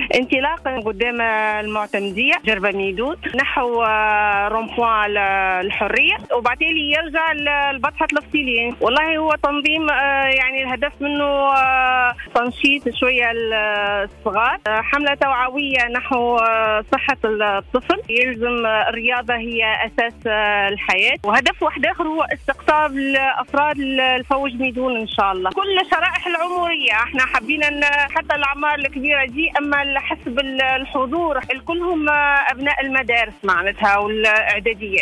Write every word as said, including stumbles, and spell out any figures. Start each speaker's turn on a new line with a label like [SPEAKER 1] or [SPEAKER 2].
[SPEAKER 1] انطلاقا قدام المعتمدية جربة ميدود نحو رومبوان الحرية، وبعدين يرجع لبطحة الفصيلين. والله هو تنظيم يعني الهدف منه تنشيط شوية الصغار، حملة توعوية نحو صحة الطفل. يلزم الرياضة هي أساس الحياة، وهدف واحد آخر هو استقطاب الأفراد الفوج ميدون إن شاء الله. كل الشرائح العمرية احنا حابين أن حتى الأعمار الكبيرة دي، أما حسب الحضور الكلهم أبناء المدارس معناتها والإعداديات.